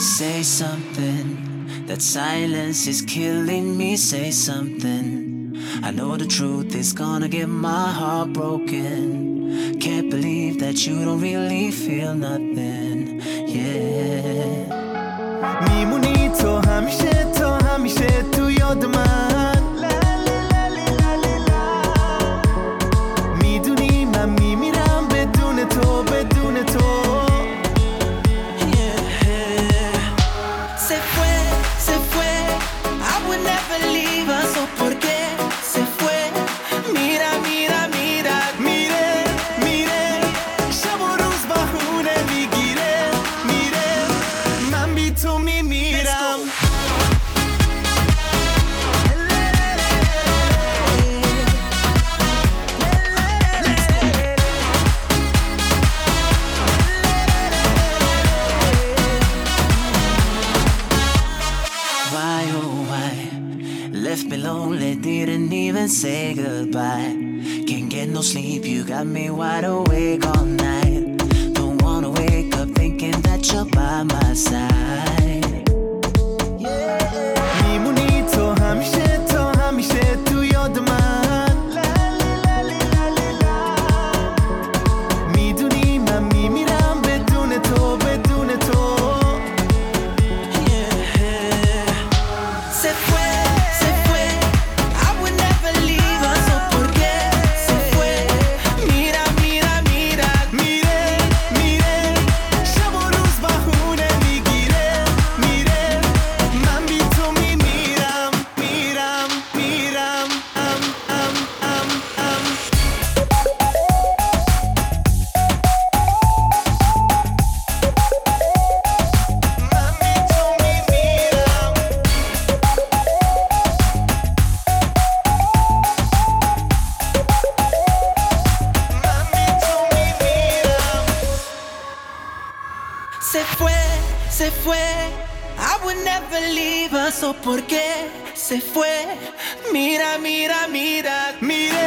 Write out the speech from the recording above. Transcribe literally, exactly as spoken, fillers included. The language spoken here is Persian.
Say something, that silence is killing me. Say something, I know the truth is gonna get my heart broken. Can't believe that you don't really feel nothing, yeah. میمونی تو همیشه تو همیشه تو یاد من میدونی من میمیرم بدون تو بدون تو Se fue, se fue, I would never leave her. So por qué se fue? Mira, mira, mira. میره میره شب و روز بهونه میگیره میره من بی تو میمیرم Why, oh why? Left me lonely, didn't even say goodbye. Can't get no sleep, you got me wide awake all night. Don't wanna wake up thinking that you're by my side. میمونی تو همیشه تو همیشه تو یاد من میدونی من میمیرم بدون تو بدون تو Se fue, se fue, I would never leave her. So por qué se fue? Mira, mira, mira. میره میره شب و روز بهونه میگیره میره من بی تو میمیرم میرم میرم ام ام ام ام من بی تو میمیرم من بی تو میمیرم Se fue, se fue, I would never leave her. So por qué se fue? Mira, mira, mira. میره